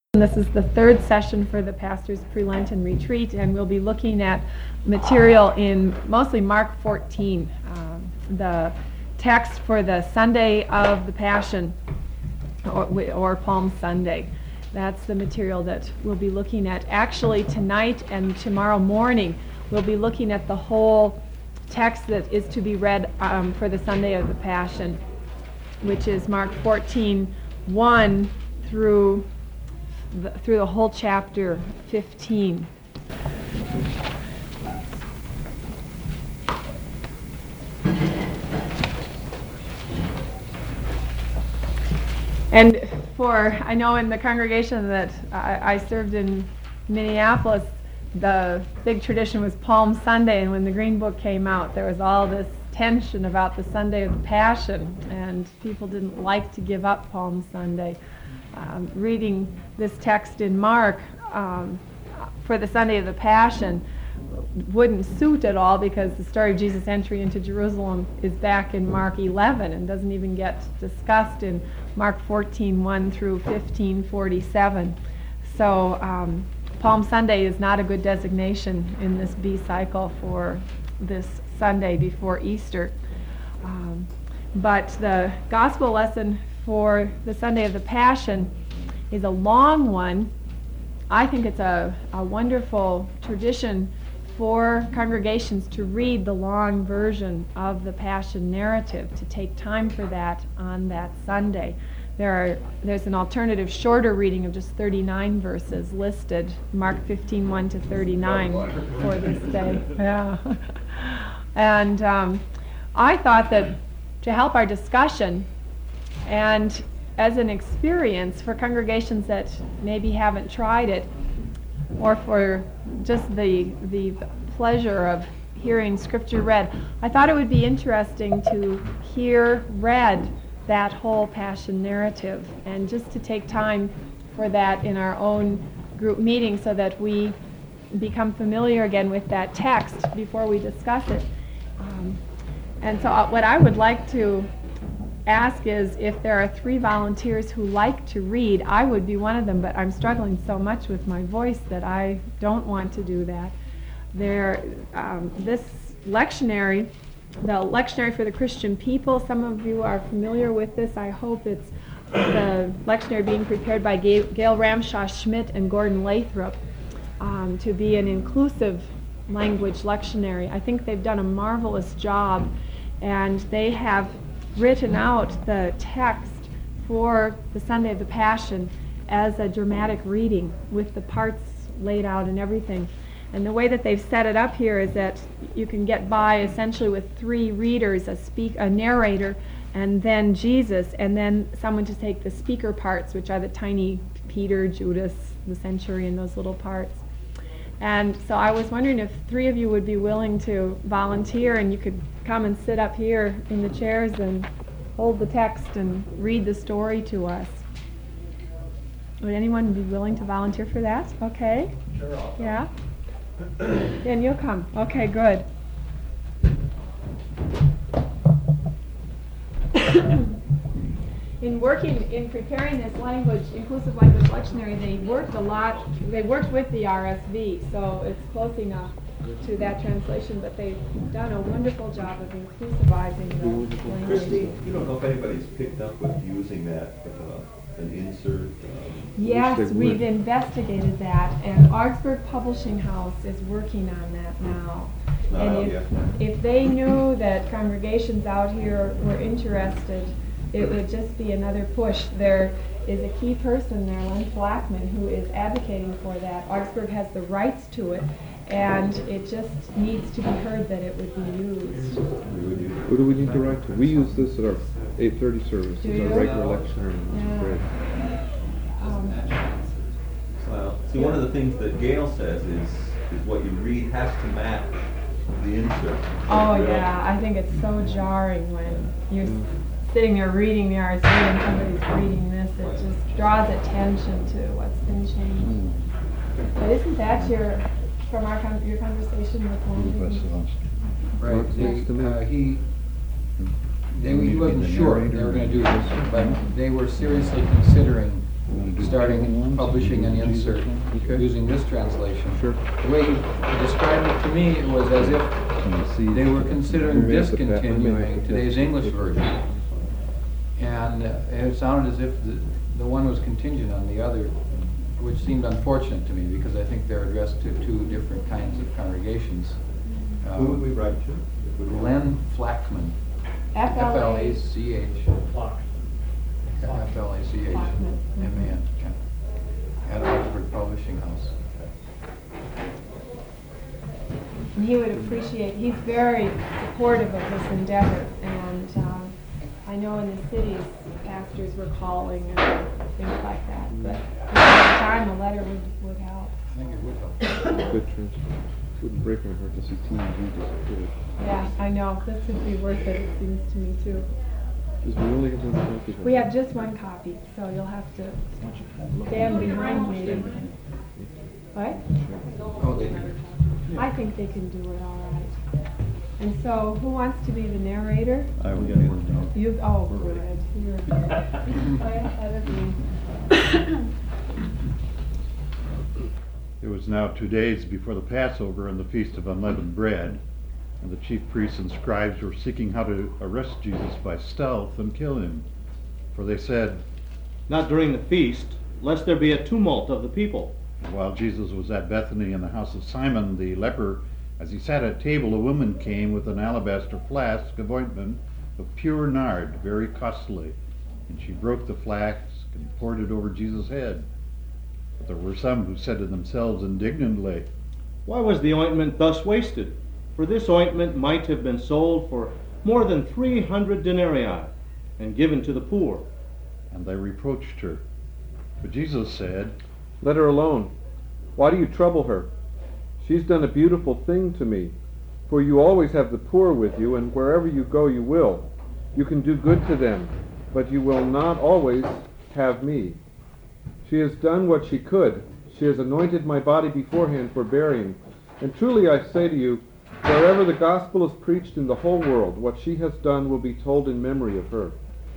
This is the third session for the Pastor's Pre-Lenten Retreat, and we'll be looking at material in mostly Mark 14, the text for the Sunday of the Passion, or Palm Sunday. That's the material that we'll be looking at. Actually, tonight and tomorrow morning, we'll be looking at the whole text that is to be read for the Sunday of the Passion, which is Mark 14, 1 through the whole chapter 15. And I know in the congregation that I served in Minneapolis, the big tradition was Palm Sunday, and when the Green Book came out, there was all this tension about the Sunday of the Passion, and people didn't like to give up Palm Sunday. Reading this text in Mark for the Sunday of the Passion wouldn't suit at all, because the story of Jesus' entry into Jerusalem is back in Mark 11 and doesn't even get discussed in Mark 14, 1 through 15:47. So Palm Sunday is not a good designation in this B cycle for this Sunday before Easter. But the gospel lesson for the Sunday of the Passion is a long one. I think it's a wonderful tradition for congregations to read the long version of the Passion narrative, to take time for that on that Sunday. There's an alternative shorter reading of just 39 verses listed, Mark 15, 1 to 39 for this day. Yeah. And I thought that to help our discussion, and as an experience for congregations that maybe haven't tried it, or for just the pleasure of hearing Scripture read, I thought it would be interesting to hear read that whole Passion narrative, and just to take time for that in our own group meeting so that we become familiar again with that text before we discuss it. And so what I would like to ask is, if there are 3 volunteers who like to read, I would be one of them, but I'm struggling so much with my voice that I don't want to do that. This lectionary, the lectionary for the Christian people, some of you are familiar with this. I hope it's the lectionary being prepared by Gail Ramshaw Schmidt and Gordon Lathrop to be an inclusive language lectionary. I think they've done a marvelous job, and they have written out the text for the Sunday of the Passion as a dramatic reading with the parts laid out and everything. And the way that they've set it up here is that you can get by essentially with 3 readers, a narrator, and then Jesus, and then someone to take the speaker parts, which are the tiny Peter, Judas, the centurion, those little parts. And so I was wondering if 3 of you would be willing to volunteer, and you could come and sit up here in the chairs and hold the text and read the story to us. Would anyone be willing to volunteer for that? Okay. Sure, I'll come. Yeah? Then you'll come. Okay, good. In preparing this inclusive language lectionary, they worked a lot. They worked with the RSV, so it's close enough to that translation, but they've done a wonderful job of inclusivizing the language. Christy, you don't know if anybody's picked up with using that with an insert? Yes, we've investigated that, and Augsburg Publishing House is working on that now. And if they knew that congregations out here were interested, it would just be another push. There is a key person there, Len Blackman, who is advocating for that. Augsburg has the rights to it, and it just needs to be heard that it would be used. Who do we need to write to? We use this at our 8:30 service. Do It's you? our regular lectionary, which is great. Well, see, one of the things that Gail says is what you read has to match the insert. Oh yeah, I think it's so jarring when you're sitting there reading the RSV and somebody's reading this. It just draws attention to what's been changed. But isn't that your conversation with one? Mark's next to me. He wasn't sure they were going to do this, but they were seriously considering starting publishing an insert Okay. using this translation. Sure. The way he described it to me, it was as if they were considering discontinuing today's English version. And it sounded as if the one was contingent on the other, which seemed unfortunate to me because I think they're addressed to two different kinds of congregations. Who would we write to? Len Flackman. F-L-A-C-H. F-L-A-C-H-M-A-N. At Oxford Publishing House. And he would appreciate, he's very supportive of this endeavor, and I know in the cities, pastors were calling and things like that, but at the time, a letter would help. I think it would help. Good transfer. Wouldn't break my heart to see TNG disappear. Yeah, I know, this would be worth it, it seems to me too. Because we only have one copy. We have just one copy, so you'll have to stand behind me. What? Oh, they do. I think they can do it all right. And so, who wants to be the narrator? I will get one down. You, oh, good. You're ahead of me. It was now 2 days before the Passover and the Feast of Unleavened Bread, and the chief priests and scribes were seeking how to arrest Jesus by stealth and kill him. For they said, Not during the feast, lest there be a tumult of the people. while Jesus was at Bethany in the house of Simon the leper, as he sat at table, a woman came with an alabaster flask of ointment of pure nard, very costly, and she broke the flask and poured it over Jesus' head. But there were some who said to themselves indignantly, Why was the ointment thus wasted? For this ointment might have been sold for more than 300 denarii and given to the poor. and they reproached her. But Jesus said, Let her alone. Why do you trouble her? She's done a beautiful thing to me. For you always have the poor with you, and wherever you go you will. You can do good to them, but you will not always have me. She has done what she could. She has anointed my body beforehand for burying. And truly I say to you, wherever the gospel is preached in the whole world, what she has done will be told in memory of her.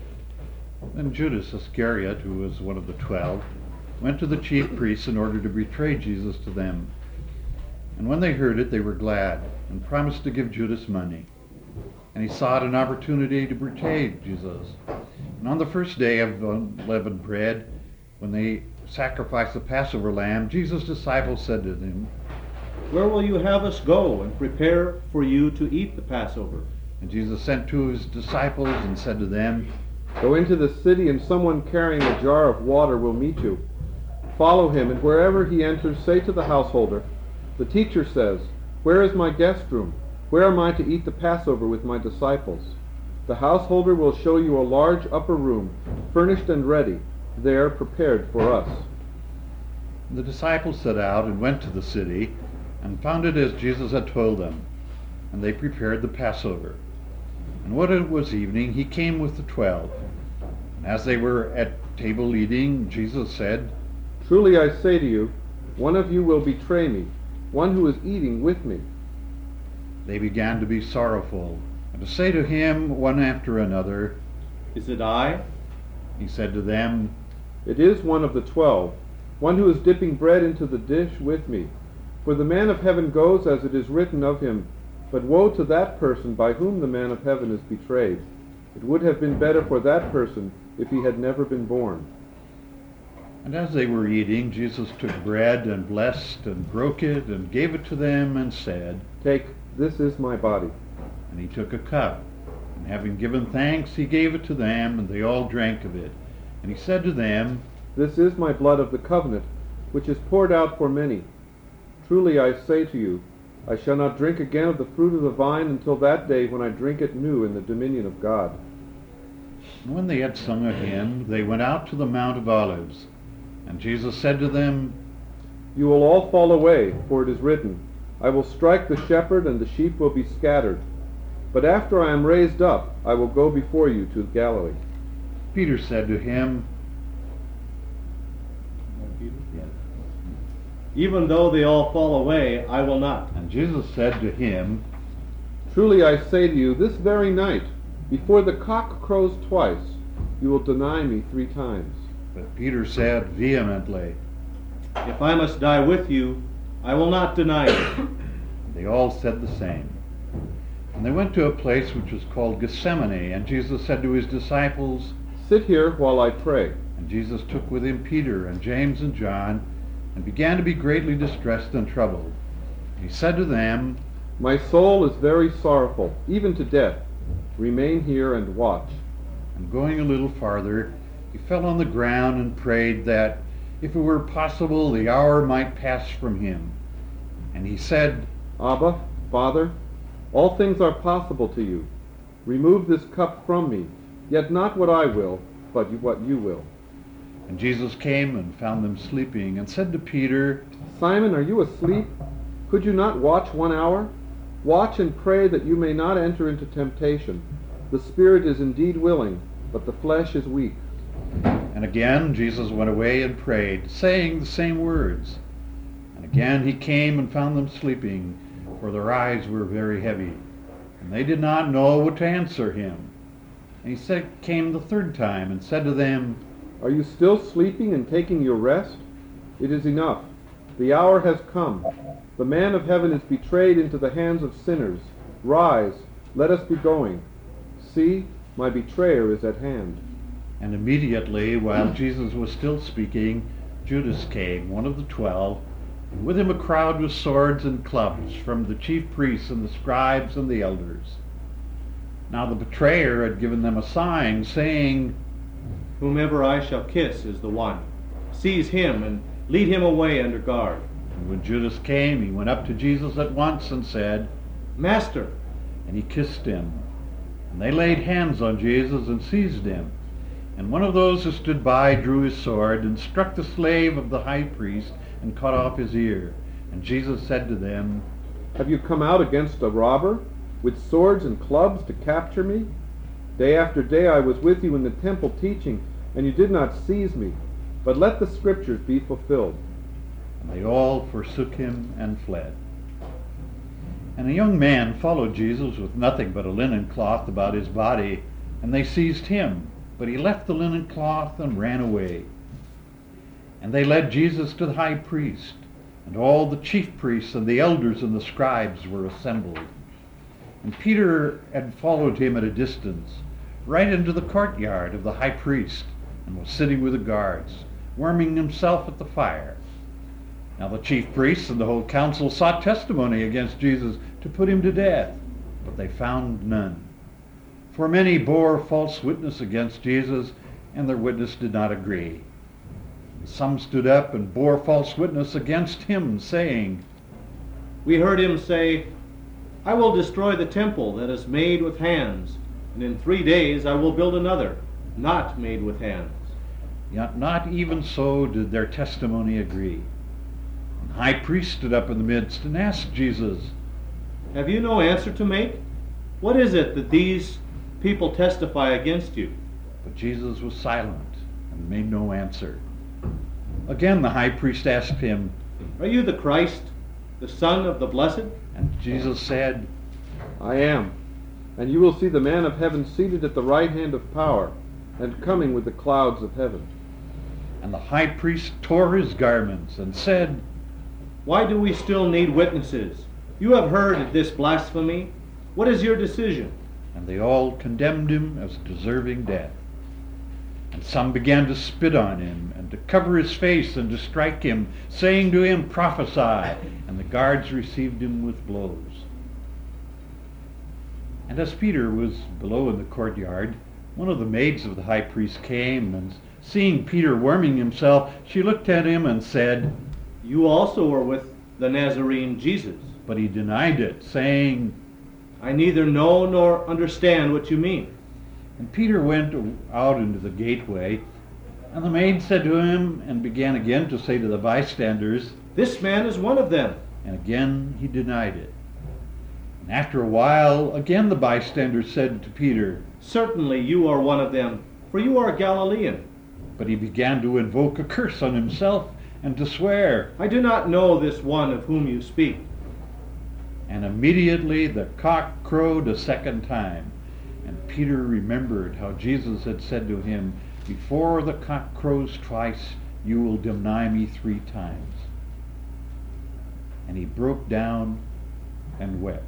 Then Judas Iscariot, who was one of the 12, went to the chief priests in order to betray Jesus to them. And when they heard it, they were glad, and promised to give Judas money. And he sought an opportunity to betray Jesus. And on the first day of unleavened bread, when they sacrificed the Passover lamb, Jesus' disciples said to him, Where will you have us go and prepare for you to eat the Passover? and Jesus sent two of his disciples and said to them, Go into the city, and someone carrying a jar of water will meet you. Follow him, and wherever he enters, say to the householder, The teacher says, Where is my guest room? Where am I to eat the Passover with my disciples? The householder will show you a large upper room, furnished and ready, there prepared for us. The disciples set out and went to the city, and found it as Jesus had told them, and they prepared the Passover. And when it was evening, he came with the 12. And as they were at table eating, Jesus said, Truly I say to you, one of you will betray me, one who is eating with me. They began to be sorrowful, and to say to him one after another. Is it I? He said to them, It is one of the 12, one who is dipping bread into the dish with me. For the man of heaven goes as it is written of him, but woe to that person by whom the man of heaven is betrayed. It would have been better for that person if he had never been born. And as they were eating, Jesus took bread and blessed and broke it and gave it to them and said, Take, this is my body. And he took a cup, and having given thanks, he gave it to them, and they all drank of it. And he said to them, This is my blood of the covenant, which is poured out for many. Truly I say to you, I shall not drink again of the fruit of the vine until that day when I drink it new in the dominion of God. And when they had sung a hymn, they went out to the Mount of Olives. And Jesus said to them, You will all fall away, for it is written, I will strike the shepherd, and the sheep will be scattered. But after I am raised up, I will go before you to Galilee. Peter said to him, Even though they all fall away, I will not. and Jesus said to him, Truly I say to you, this very night, before the cock crows twice, you will deny me 3 times. But Peter said vehemently, If I must die with you, I will not deny it. They all said the same. And they went to a place which was called Gethsemane, and Jesus said to his disciples, Sit here while I pray. And Jesus took with him Peter and James and John, and began to be greatly distressed and troubled. He said to them, My soul is very sorrowful, even to death. Remain here and watch. And going a little farther, he fell on the ground and prayed that, if it were possible, the hour might pass from him. And he said, Abba, Father, all things are possible to you. Remove this cup from me, yet not what I will, but what you will. And Jesus came and found them sleeping, and said to Peter, Simon, are you asleep? Could you not watch 1 hour? Watch and pray that you may not enter into temptation. The spirit is indeed willing, but the flesh is weak. And again Jesus went away and prayed, saying the same words. And again he came and found them sleeping, for their eyes were very heavy, and they did not know what to answer him. And he came the third time and said to them, Are you still sleeping and taking your rest? It is enough. The hour has come. The man of heaven is betrayed into the hands of sinners. Rise, let us be going. See, my betrayer is at hand. And immediately, while Jesus was still speaking, Judas came, one of the 12, and with him a crowd with swords and clubs from the chief priests and the scribes and the elders. Now the betrayer had given them a sign, saying, Whomever I shall kiss is the one. Seize him and lead him away under guard. And when Judas came, he went up to Jesus at once and said, Master! And he kissed him. And they laid hands on Jesus and seized him. And one of those who stood by drew his sword and struck the slave of the high priest and cut off his ear. And Jesus said to them, Have you come out against a robber, with swords and clubs to capture me? Day after day I was with you in the temple teaching, and you did not seize me. But let the scriptures be fulfilled. And they all forsook him and fled. And a young man followed Jesus with nothing but a linen cloth about his body, and they seized him. But he left the linen cloth and ran away. And they led Jesus to the high priest, and all the chief priests and the elders and the scribes were assembled. And Peter had followed him at a distance, right into the courtyard of the high priest, and was sitting with the guards, warming himself at the fire. Now the chief priests and the whole council sought testimony against Jesus to put him to death, but they found none. For many bore false witness against Jesus, and their witness did not agree. Some stood up and bore false witness against him, saying, We heard him say, I will destroy the temple that is made with hands, and in 3 days I will build another, not made with hands. Yet not even so did their testimony agree. And the high priest stood up in the midst and asked Jesus, Have you no answer to make? What is it that these people testify against you? But Jesus was silent and made no answer. Again the high priest asked him, Are you the Christ, the Son of the Blessed? and Jesus said, I am. And you will see the man of heaven seated at the right hand of power, and coming with the clouds of heaven. And the high priest tore his garments and said, Why do we still need witnesses? You have heard this blasphemy. What is your decision? And they all condemned him as deserving death. And some began to spit on him, and to cover his face, and to strike him, saying to him, Prophesy! And the guards received him with blows. And as Peter was below in the courtyard, one of the maids of the high priest came, and seeing Peter warming himself, she looked at him and said, You also were with the Nazarene Jesus. But he denied it, saying, I neither know nor understand what you mean. And Peter went out into the gateway, and the maid said to him, and began again to say to the bystanders, This man is one of them. and again he denied it. And after a while, again the bystanders said to Peter, Certainly you are one of them, for you are a Galilean. but he began to invoke a curse on himself and to swear. I do not know this one of whom you speak. And immediately the cock crowed a second time. And Peter remembered how Jesus had said to him, before the cock crows twice, you will deny me 3 times. And he broke down and wept.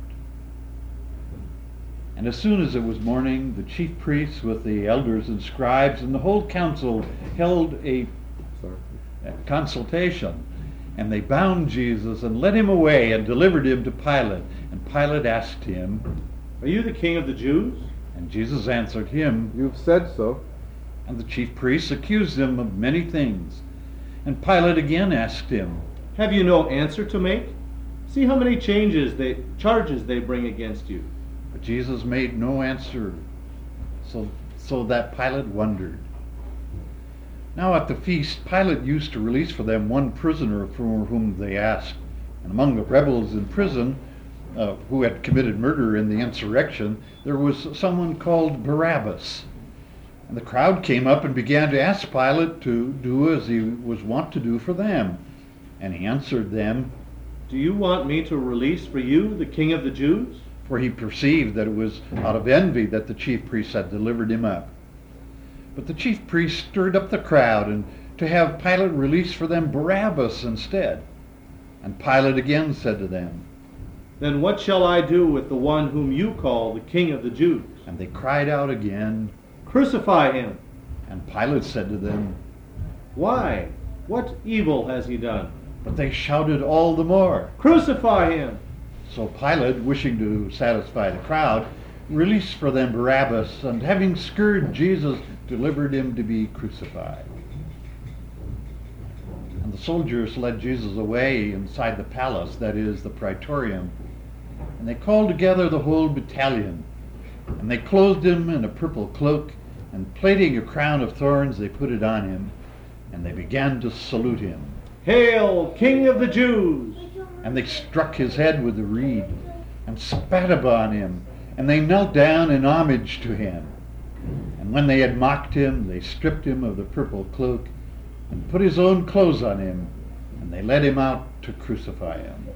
And as soon as it was morning, the chief priests with the elders and scribes and the whole council held a consultation. And they bound Jesus and led him away and delivered him to Pilate. And Pilate asked him, Are you the king of the Jews? and Jesus answered him, You've said so. and the chief priests accused him of many things. And Pilate again asked him, Have you no answer to make? See how many charges they bring against you. but Jesus made no answer, so that Pilate wondered. Now at the feast, Pilate used to release for them one prisoner for whom they asked. And among the rebels in prison, who had committed murder in the insurrection, there was someone called Barabbas. And the crowd came up and began to ask Pilate to do as he was wont to do for them. And he answered them, Do you want me to release for you the king of the Jews? for he perceived that it was out of envy that the chief priests had delivered him up. But the chief priests stirred up the crowd, and to have Pilate release for them Barabbas instead. And Pilate again said to them, Then what shall I do with the one whom you call the king of the Jews? and they cried out again. Crucify him. And Pilate said to them, Why? What evil has he done? but they shouted all the more. Crucify him. So Pilate, wishing to satisfy the crowd, released for them Barabbas, and having scourged Jesus, delivered him to be crucified. And the soldiers led Jesus away inside the palace, that is, the praetorium. And they called together the whole battalion. And they clothed him in a purple cloak, and plaiting a crown of thorns, they put it on him. And they began to salute him. Hail, King of the Jews! And they struck his head with a reed, and spat upon him, and they knelt down in homage to him. And when they had mocked him, they stripped him of the purple cloak, and put his own clothes on him, and they led him out to crucify him.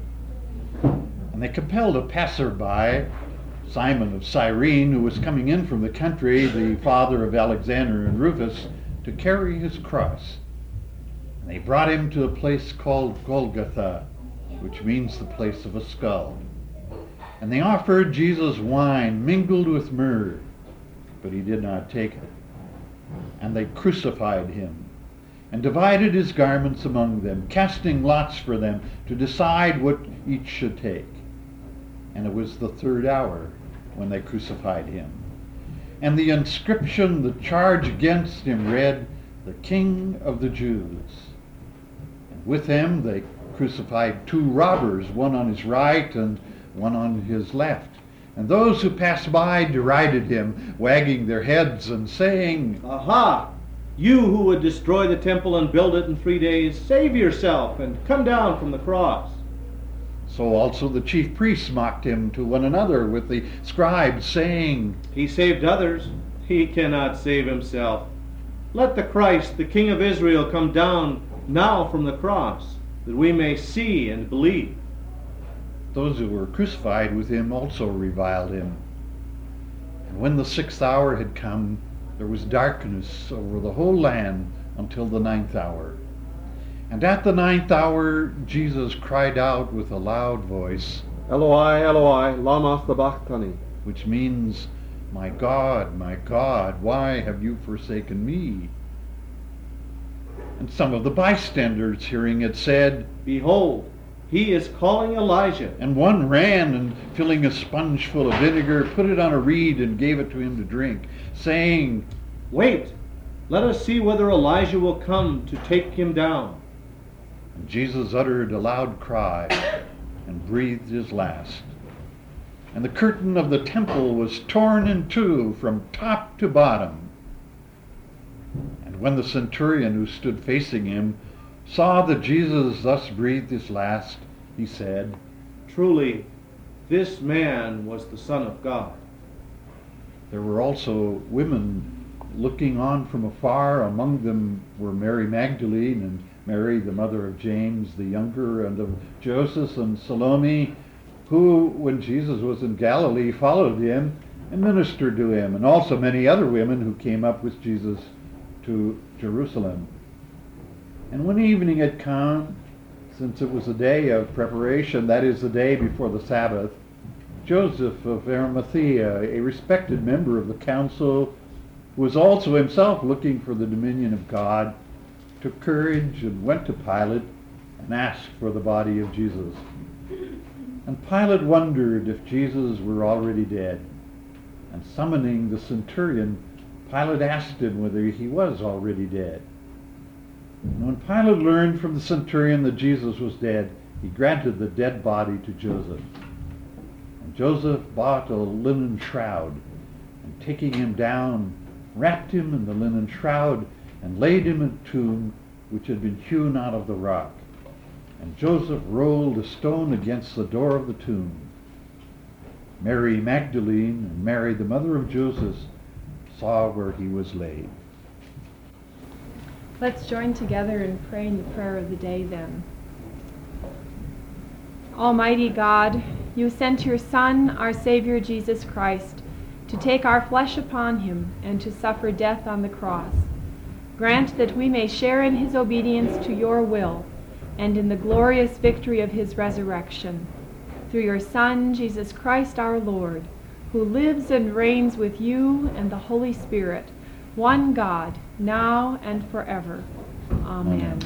And they compelled a passerby, Simon of Cyrene, who was coming in from the country, the father of Alexander and Rufus, to carry his cross. And they brought him to a place called Golgotha, which means the place of a skull. And they offered Jesus wine mingled with myrrh, but he did not take it. And they crucified him, and divided his garments among them, casting lots for them to decide what each should take. And it was the 3rd hour when they crucified him. And the inscription, the charge against him, read, "The King of the Jews." And with him they crucified 2 robbers, one on his right and one on his left. And those who passed by derided him, wagging their heads and saying, Aha! You who would destroy the temple and build it in 3 days, save yourself and come down from the cross. So also the chief priests mocked him to one another with the scribes, saying, He saved others, he cannot save himself. Let the Christ, the King of Israel, come down now from the cross, that we may see and believe. Those who were crucified with him also reviled him. And when the 6th hour had come, there was darkness over the whole land until the 9th hour. And at the 9th hour Jesus cried out with a loud voice, Eloi, Eloi, lama sabachthani. which means, my God, why have you forsaken me? And some of the bystanders hearing it said, Behold, he is calling Elijah. and one ran and filling a sponge full of vinegar, put it on a reed and gave it to him to drink, saying, Wait, let us see whether Elijah will come to take him down. and Jesus uttered a loud cry and breathed his last. And the curtain of the temple was torn in 2 from top to bottom. And when the centurion who stood facing him saw that Jesus thus breathed his last, he said, Truly, this man was the Son of God. There were also women looking on from afar. Among them were Mary Magdalene and Mary, the mother of James the younger, and of Joseph and Salome, who, when Jesus was in Galilee, followed him and ministered to him, and also many other women who came up with Jesus to Jerusalem. And when evening had come, since it was a day of preparation, that is, the day before the Sabbath, Joseph of Arimathea, a respected member of the council, who was also himself looking for the dominion of God, took courage and went to Pilate and asked for the body of Jesus. And Pilate wondered if Jesus were already dead. And summoning the centurion, Pilate asked him whether he was already dead. And when Pilate learned from the centurion that Jesus was dead, he granted the dead body to Joseph. And Joseph bought a linen shroud, and taking him down, wrapped him in the linen shroud, and laid him in a tomb which had been hewn out of the rock. And Joseph rolled a stone against the door of the tomb. Mary Magdalene and Mary, the mother of Joseph, saw where he was laid. Let's join together in praying the prayer of the day then. Almighty God, you sent your Son, our Savior Jesus Christ, to take our flesh upon him and to suffer death on the cross. Grant that we may share in his obedience to your will and in the glorious victory of his resurrection. Through your Son, Jesus Christ our Lord, who lives and reigns with you and the Holy Spirit, one God, now and forever. Amen.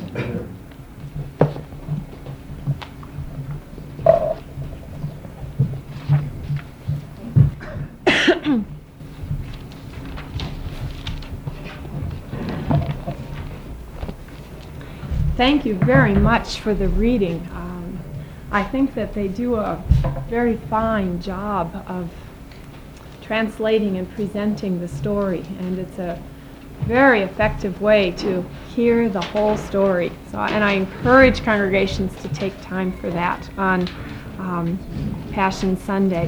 Thank you very much for the reading. I think that they do a very fine job of translating and presenting the story, and it's a very effective way to hear the whole story. And I encourage congregations to take time for that on Passion Sunday.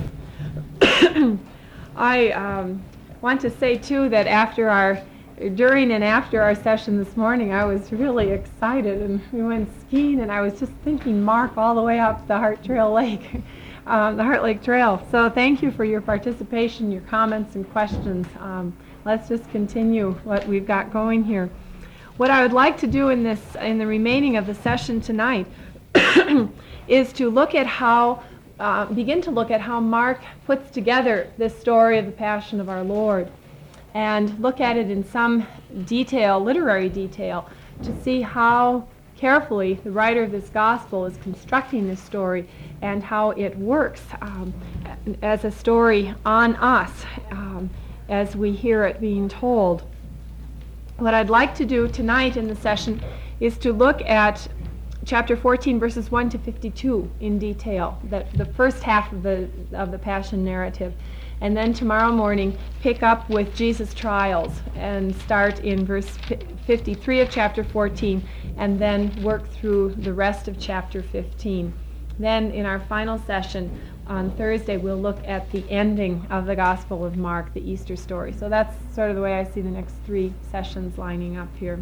I want to say too that during and after our session this morning, I was really excited, and we went skiing, and I was just thinking Mark all the way up the Heart Trail Lake, the Heart Lake Trail. So thank you for your participation, your comments and questions. Let's just continue what we've got going here. What I would like to do in the remaining of the session tonight is to begin to look at how Mark puts together this story of the Passion of our Lord, and look at it in some detail, literary detail, to see how carefully the writer of this gospel is constructing this story and how it works as a story on us as we hear it being told. What I'd like to do tonight in the session is to look at chapter 14, verses 1 to 52 in detail, the first half of the Passion narrative. And then tomorrow morning, pick up with Jesus' trials and start in verse 53 of chapter 14, and then work through the rest of chapter 15. Then in our final session on Thursday, we'll look at the ending of the Gospel of Mark, the Easter story. So that's sort of the way I see the next 3 sessions lining up here.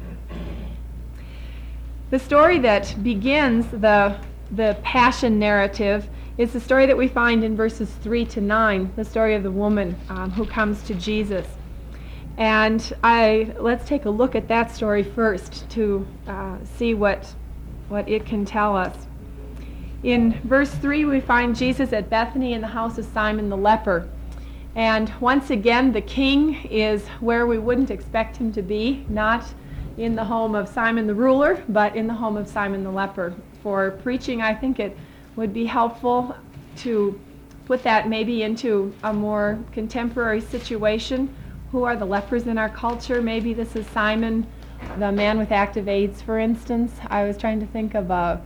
The story that begins the Passion narrative is the story that we find in verses 3 to 9, the story of the woman who comes to Jesus. And let's take a look at that story first to see what it can tell us. In verse 3, we find Jesus at Bethany in the house of Simon the leper. And once again, the king is where we wouldn't expect him to be, not in the home of Simon the ruler, but in the home of Simon the leper. For preaching, I think it would be helpful to put that maybe into a more contemporary situation. Who are the lepers in our culture? Maybe this is Simon, the man with active AIDS, for instance. I was trying to think of a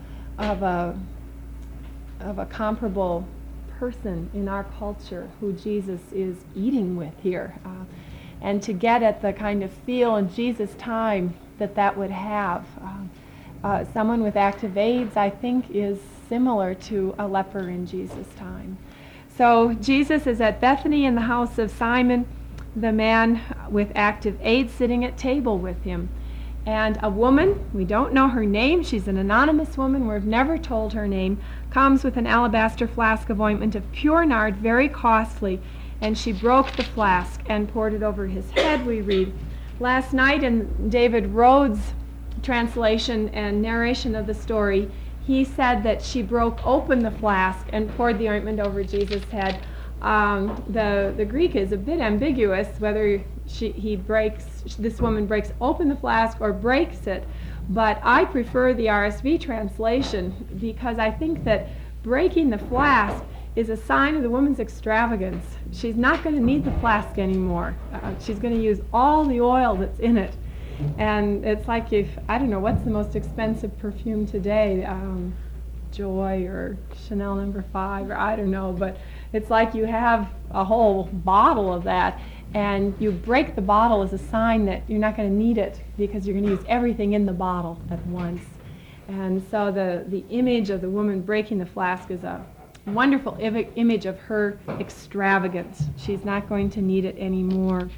comparable person in our culture who Jesus is eating with here, and to get at the kind of feel in Jesus' time that would have. Someone with active AIDS, I think, is similar to a leper in Jesus' time. So Jesus is at Bethany in the house of Simon, the man with active AIDS, sitting at table with him. And a woman, we don't know her name, she's an anonymous woman, we've never told her name, comes with an alabaster flask of ointment of pure nard, very costly, and she broke the flask and poured it over his head, we read. Last night in David Rhodes' translation and narration of the story, he said that she broke open the flask and poured the ointment over Jesus' head. The Greek is a bit ambiguous whether this woman breaks open the flask or breaks it, but I prefer the RSV translation because I think that breaking the flask is a sign of the woman's extravagance. She's not going to need the flask anymore. She's going to use all the oil that's in it. And it's like I don't know, what's the most expensive perfume today? Joy or Chanel No. 5, or I don't know, but it's like you have a whole bottle of that, and you break the bottle as a sign that you're not going to need it because you're going to use everything in the bottle at once. And so the image of the woman breaking the flask is a wonderful image of her extravagance. She's not going to need it anymore.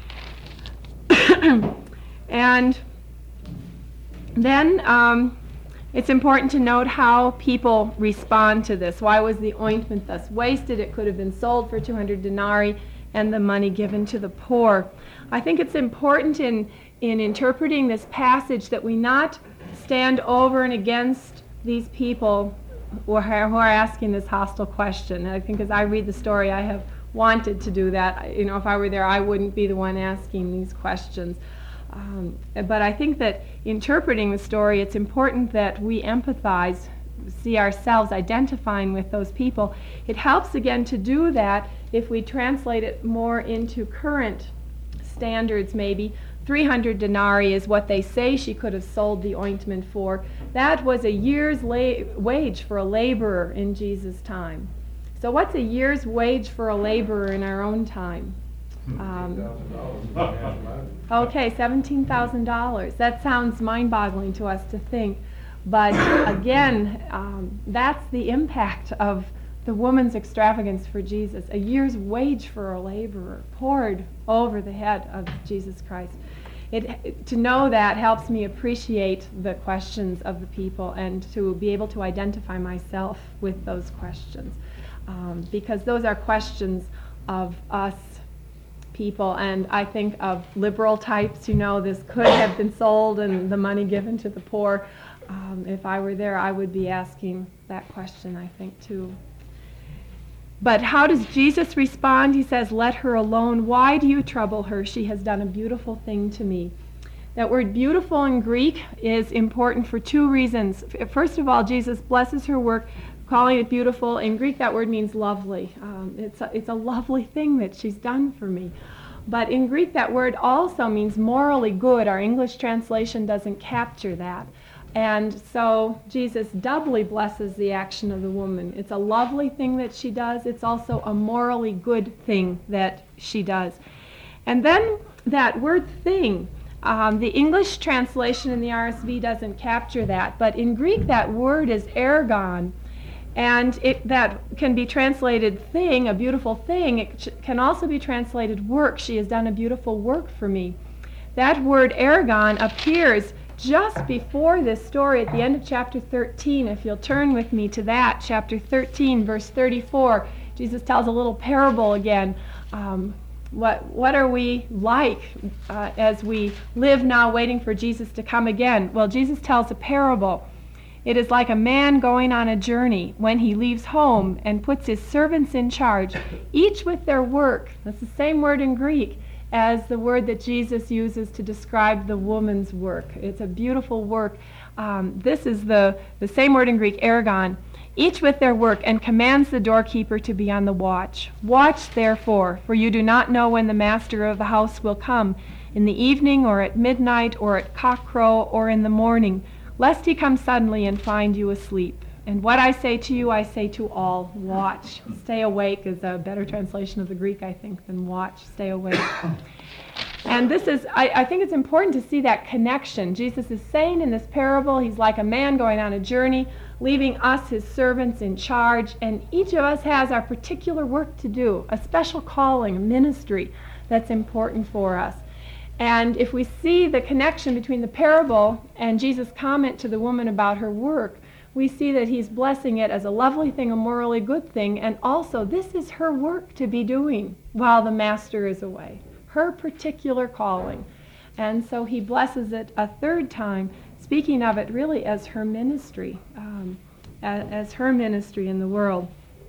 And then it's important to note how people respond to this. Why was the ointment thus wasted? It could have been sold for 200 denarii and the money given to the poor. I think it's important in interpreting this passage that we not stand over and against these people who are asking this hostile question. And I think as I read the story, I have wanted to do that. You know, if I were there, I wouldn't be the one asking these questions. But I think that interpreting the story, it's important that we empathize, see ourselves identifying with those people. It helps again to do that if we translate it more into current standards maybe. 300 denarii is what they say she could have sold the ointment for. That was a year's wage for a laborer in Jesus' time. So what's a year's wage for a laborer in our own time? Okay, $17,000. That sounds mind-boggling to us to think. But again, that's the impact of the woman's extravagance for Jesus. A year's wage for a laborer poured over the head of Jesus Christ. To know that helps me appreciate the questions of the people and to be able to identify myself with those questions. Because those are questions of us people, and I think of liberal types, you know, this could have been sold and the money given to the poor. If I were there, I would be asking that question, I think, too. But how does Jesus respond? He says, "Let her alone. Why do you trouble her? She has done a beautiful thing to me." That word beautiful in Greek is important for two reasons. First of all, Jesus blesses her work, calling it beautiful. In Greek, that word means lovely. It's a lovely thing that she's done for me. But in Greek, that word also means morally good. Our English translation doesn't capture that. And so Jesus doubly blesses the action of the woman. It's a lovely thing that she does. It's also a morally good thing that she does. And then that word thing, the English translation in the RSV doesn't capture that. But in Greek, that word is ergon. And that can be translated thing, a beautiful thing. It can also be translated work. She has done a beautiful work for me. That word ergon appears just before this story at the end of chapter 13. If you'll turn with me to that, chapter 13, verse 34, Jesus tells a little parable again. What are we like as we live now waiting for Jesus to come again? Well, Jesus tells a parable. It is like a man going on a journey when he leaves home and puts his servants in charge, each with their work. That's the same word in Greek as the word that Jesus uses to describe the woman's work. It's a beautiful work. This is the same word in Greek, ergon, each with their work, and commands the doorkeeper to be on the watch. Watch, therefore, for you do not know when the master of the house will come, in the evening or at midnight or at cockcrow or in the morning, lest he come suddenly and find you asleep. And what I say to you, I say to all, watch. Stay awake is a better translation of the Greek, I think, than watch. Stay awake. And this is, I think it's important to see that connection. Jesus is saying in this parable, he's like a man going on a journey, leaving us, his servants, in charge, and each of us has our particular work to do, a special calling, a ministry that's important for us. And if we see the connection between the parable and Jesus' comment to the woman about her work, we see that he's blessing it as a lovely thing, a morally good thing, and also this is her work to be doing while the master is away, her particular calling. And so he blesses it a third time, speaking of it really as her ministry, as her ministry in the world.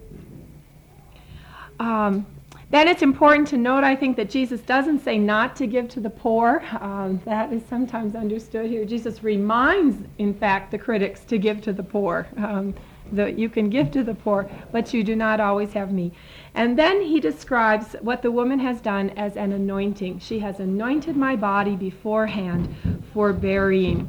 Then it's important to note, I think, that Jesus doesn't say not to give to the poor. That is sometimes understood here. Jesus reminds, in fact, the critics to give to the poor. You can give to the poor, but you do not always have me. And then he describes what the woman has done as an anointing. She has anointed my body beforehand for burying.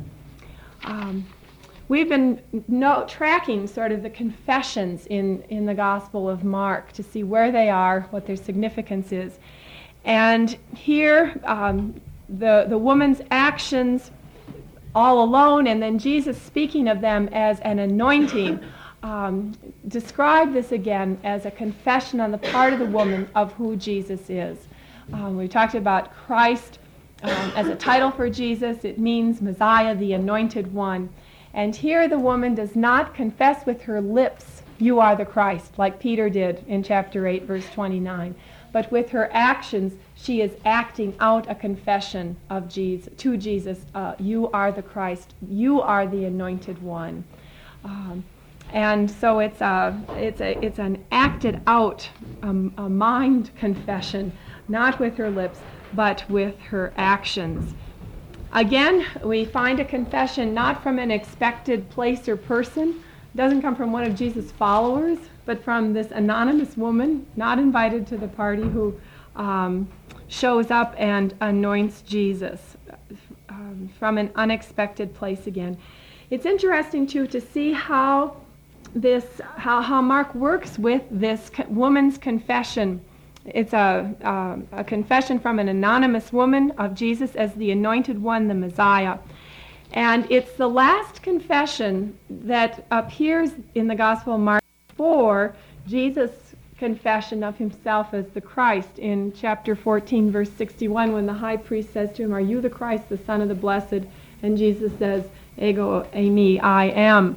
We've been tracking sort of the confessions in the Gospel of Mark to see where they are, what their significance is. And here, the woman's actions all alone, and then Jesus speaking of them as an anointing, describe this again as a confession on the part of the woman of who Jesus is. We talked about Christ as a title for Jesus. It means Messiah, the Anointed One. And here the woman does not confess with her lips, "You are the Christ," like Peter did in chapter 8, verse 29. But with her actions, she is acting out a confession of Jesus, to Jesus, "You are the Christ. You are the Anointed One." And so it's an acted out, a mind confession, not with her lips, but with her actions. Again, we find a confession not from an expected place or person. It doesn't come from one of Jesus' followers, but from this anonymous woman, not invited to the party, who shows up and anoints Jesus from an unexpected place again. It's interesting, too, to see how Mark works with this woman's confession. It's a confession from an anonymous woman of Jesus as the Anointed One, the Messiah. And it's the last confession that appears in the Gospel of Mark before Jesus' confession of himself as the Christ in chapter 14, verse 61, when the high priest says to him, "Are you the Christ, the Son of the Blessed?" And Jesus says, "Ego eimi, I am."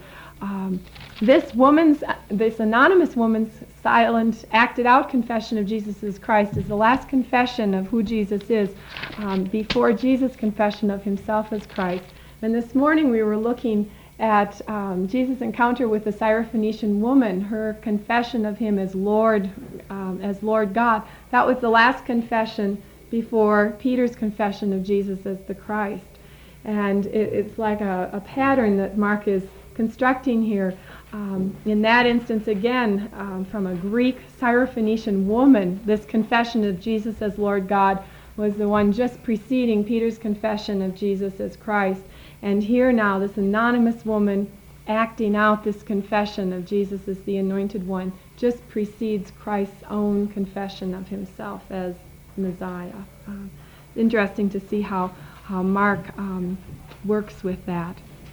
This anonymous woman's silent, acted-out confession of Jesus as Christ is the last confession of who Jesus is before Jesus' confession of himself as Christ. And this morning we were looking at Jesus' encounter with the Syrophoenician woman, her confession of him as Lord God. That was the last confession before Peter's confession of Jesus as the Christ. And it's like a pattern that Mark is constructing here. In that instance, again, from a Greek Syrophoenician woman, this confession of Jesus as Lord God was the one just preceding Peter's confession of Jesus as Christ. And here now, this anonymous woman acting out this confession of Jesus as the Anointed One just precedes Christ's own confession of himself as Messiah. Interesting to see how Mark works with that.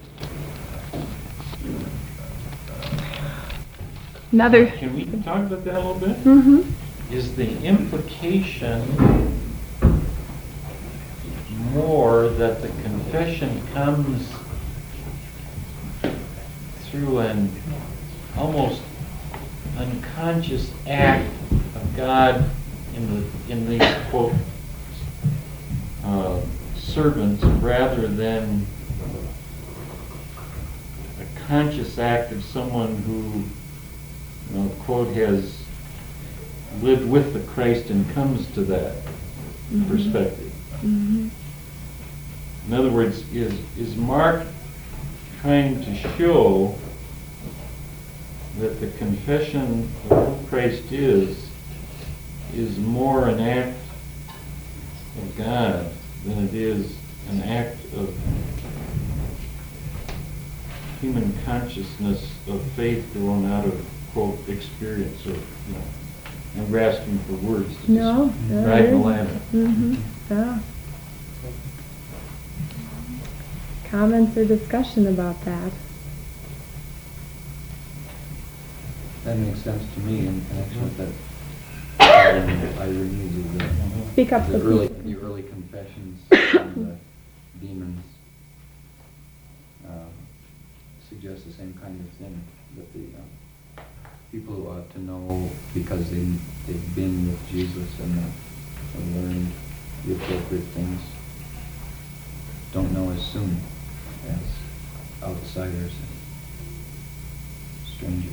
Another. Can we talk about that a little bit? Mm-hmm. Is the implication more that the confession comes through an almost unconscious act of God in these quote servants, rather than a conscious act of someone who, quote, has lived with the Christ and comes to that perspective? Mm-hmm. In other words, is Mark trying to show that the confession of who Christ is more an act of God than it is an act of human consciousness of faith grown out of, quote, experience, or, I'm grasping for words to describe the lamb. Mm-hmm. Yeah. Comments or discussion about that? That makes sense to me in connection with that. I reviewed Speak up, the early confessions from the demons suggest the same kind of thing, that the people who ought to know because they've been with Jesus and have learned the appropriate things don't know as soon as outsiders and strangers.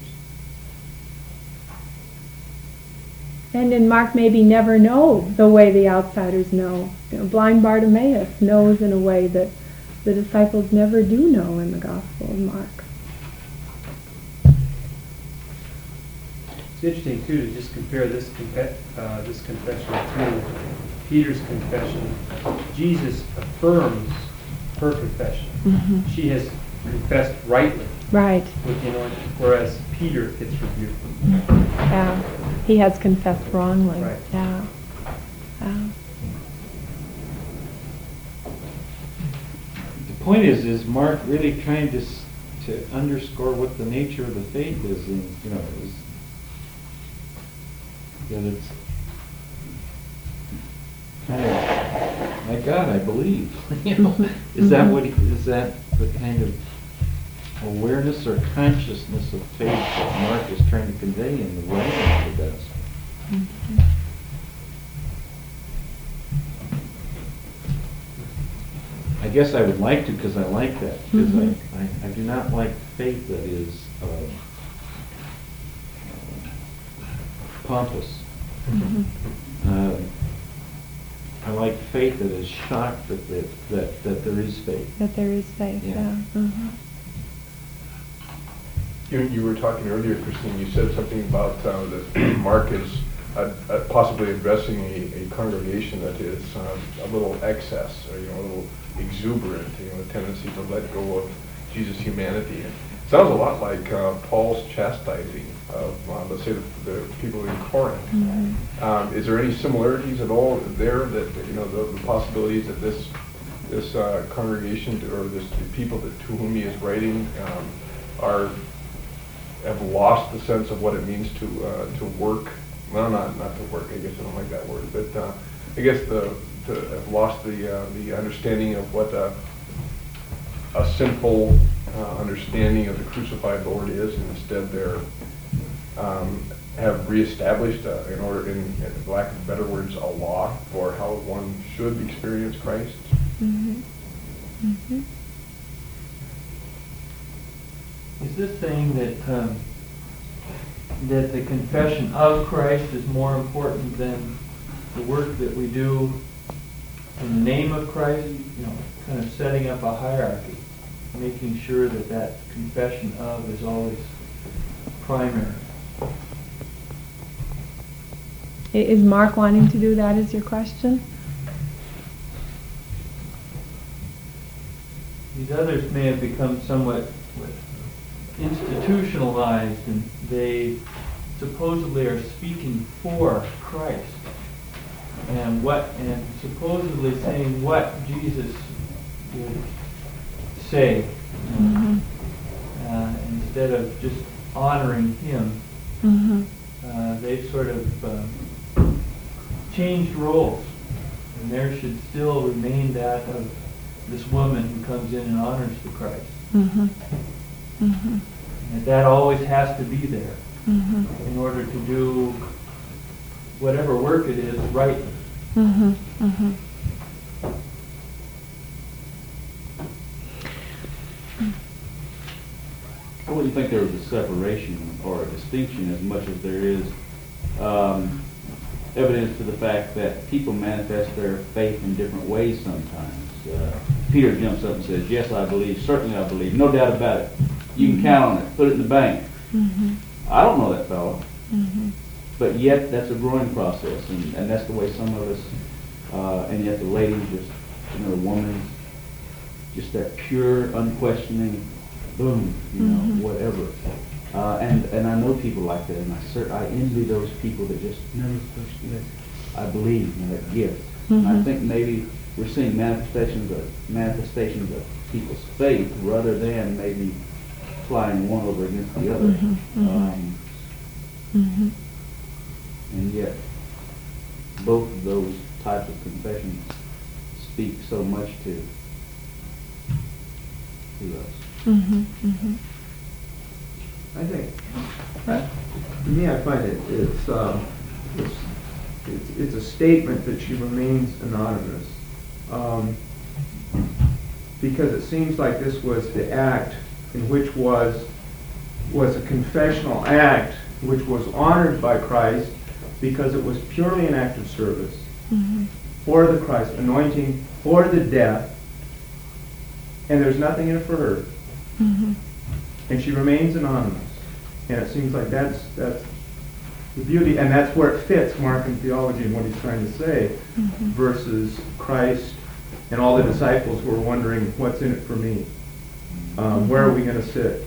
And in Mark maybe never know the way the outsiders know. You know, blind Bartimaeus knows in a way that the disciples never do know in the Gospel of Mark. It's interesting too to just compare this confession to Peter's confession. Jesus affirms her confession. Mm-hmm. She has confessed rightly, Right. with the anointing, whereas Peter gets rebuked. Yeah. He has confessed wrongly. Right. Yeah. Yeah. The point is Mark really trying to underscore what the nature of the faith is, and that it's kind of, my God, I believe. Is that is that the kind of awareness or consciousness of faith that Mark is trying to convey in the writing of the gospel? Mm-hmm. I guess I would like to, because I like that, because I do not like faith that is pompous. Mm-hmm. I like faith that is shocked that there is faith. That there is faith. Yeah. Yeah. Mm-hmm. You were talking earlier, Christine, you said something about that Mark is possibly addressing a congregation that is a little excess, or a little exuberant, a tendency to let go of Jesus' humanity. It sounds a lot like Paul's chastising of, let's say, the people in Corinth. Mm-hmm. Is there any similarities at all there that, the possibilities that this congregation, or the people to whom he is writing, have lost the sense of what it means to work? Well, not to work. I guess I don't like that word, but I guess to have lost the understanding of what a sinful understanding of the crucified Lord is, and instead they're have reestablished, in lack of better words, a law for how one should experience Christ. Mm-hmm. Mm-hmm. Is this saying that the confession of Christ is more important than the work that we do in the name of Christ? Kind of setting up a hierarchy, making sure that confession of is always primary. Is Mark wanting to do that, is your question? These others may have become somewhat institutionalized, and they supposedly are speaking for Christ, and supposedly saying what Jesus would say, Mm-hmm. Instead of just honoring him. Mm-hmm. They've sort of changed roles, and there should still remain that of this woman who comes in and honors the Christ. Mm-hmm. Mm-hmm. And that always has to be there Mm-hmm. in order to do whatever work it is rightly. Mm-hmm. Mm-hmm. I wouldn't think there was a separation or a distinction as much as there is evidence to the fact that people manifest their faith in different ways sometimes. Peter jumps up and says, "Yes, I believe. Certainly I believe. No doubt about it. You can count on it. Put it in the bank." Mm-hmm. I don't know that fellow. Mm-hmm. But yet that's a growing process, and that's the way some of us, and yet the lady just, the woman, just that pure, unquestioning, boom, Mm-hmm. whatever. And I know people like that, and I envy those people that just never question it. I believe in that gift. And I Mhm. think maybe we're seeing manifestations of people's faith rather than maybe flying one over against the other. Mhm, mhm. Mm-hmm. And yet, both of those types of confessions speak so much to us. Mm-hmm. Mm-hmm. I think, to me, I find it's a statement that she remains anonymous. because it seems like this was the act in which was a confessional act which was honored by Christ because it was purely an act of service for the Christ, anointing for the death, and there's nothing in it for her. And she remains anonymous. And it seems like that's the beauty, and that's where it fits Markan theology and what he's trying to say, versus Christ and all the disciples who are wondering, what's in it for me? Where are we going to sit?